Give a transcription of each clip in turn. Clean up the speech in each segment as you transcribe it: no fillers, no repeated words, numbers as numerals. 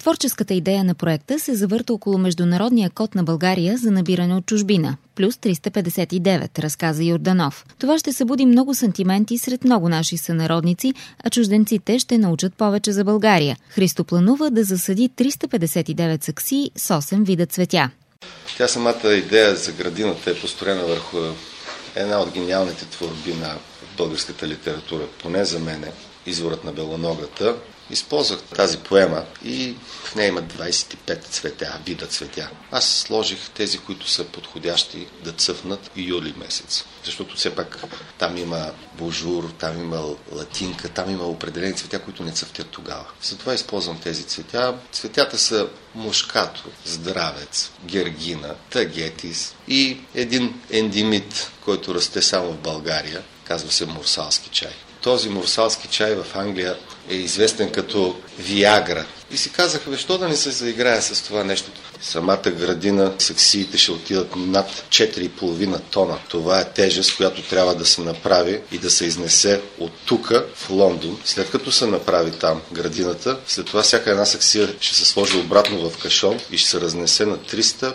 Творческата идея на проекта се завърта около международния код на България за набиране от чужбина – плюс 359, разказа Йорданов. Това ще събуди много сантименти сред много наши сънародници, а чужденците ще научат повече за България. Христо планува да засади 359 саксии с 8 вида цветя. Тя самата идея за градината е построена върху една от гениалните творби на българската литература, поне за мен, Изворът на белоногата. Използвах тази поема и в нея има 25 вида цветя. Аз сложих тези, които са подходящи да цъфнат юли месец. Защото все пак там има божур, там има латинка, там има определени цветя, които не цъфтят тогава. Затова използвам тези цветя. Цветята са мушкато, здравец, гергина, тагетис и един ендимит, който расте само в България. Казва се мурсалски чай. Този мурсалски чай в Англия е известен като Виагра. И си казах, защо да не се заиграя с това нещо? Самата градина, саксиите ще отидат над 4,5 тона. Това е тежест, която трябва да се направи и да се изнесе от тука в Лондон. След като се направи там градината, след това всяка една саксия ще се сложи обратно в кашон и ще се разнесе на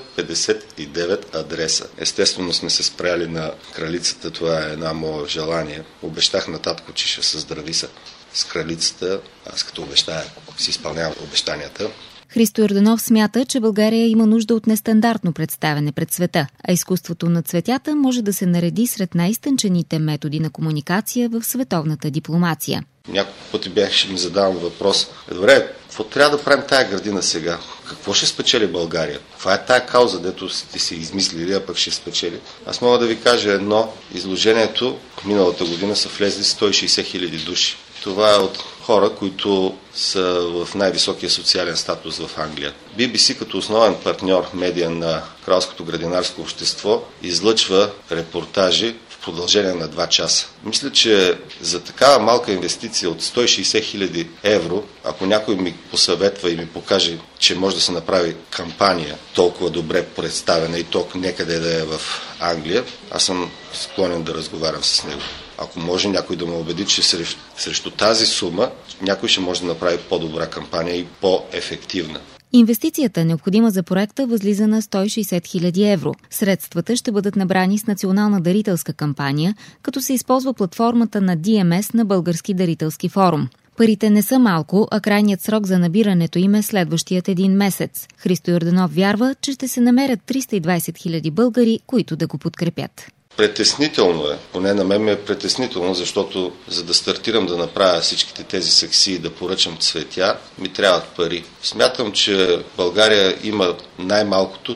359 адреса. Естествено сме се спряли на кралицата, това е една мое желание. Обещах на татко, че ще се здрави с кралицата. Аз като обещая, си изпълнявам обещанията. Христо Йорданов смята, че България има нужда от нестандартно представяне пред света, а изкуството на цветята може да се нареди сред най-изтънчените методи на комуникация в световната дипломация. Няколко пъти ми задавам въпрос. Добре, какво трябва да правим тая градина сега? Какво ще спечели България? Каква е тая кауза, дето сте си измислили, а пък ще спечели? Аз мога да ви кажа едно. Изложението миналата година са влезли 160 хиляди души. Това е от хора, които са в най-високия социален статус в Англия. BBC като основен партньор медиа на Кралското градинарско общество излъчва репортажи в продължение на 2 часа. Мисля, че за такава малка инвестиция от 160 хиляди евро, ако някой ми посъветва и ми покаже, че може да се направи кампания толкова добре представена и толкова някъде да е в Англия, аз съм склонен да разговарям с него. Ако може някой да ме убеди, че срещу тази сума някой ще може да направи по-добра кампания и по-ефективна. Инвестицията, необходима за проекта, възлиза на 160 хиляди евро. Средствата ще бъдат набрани с национална дарителска кампания, като се използва платформата на DMS на Български дарителски форум. Парите не са малко, а крайният срок за набирането им е следващият 1 месец. Христо Йорданов вярва, че ще се намерят 320 хиляди българи, които да го подкрепят. Притеснително е. Поне на мен ми е притеснително, защото за да стартирам да направя всичките тези саксии и да поръчам цветя, ми трябват пари. Смятам, че България има най-малкото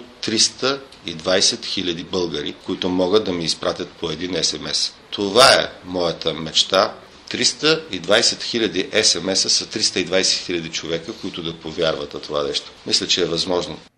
320 хиляди българи, които могат да ми изпратят по един СМС. Това е моята мечта. 320 хиляди СМС-а са 320 хиляди човека, които да повярват на това нещо. Мисля, че е възможно.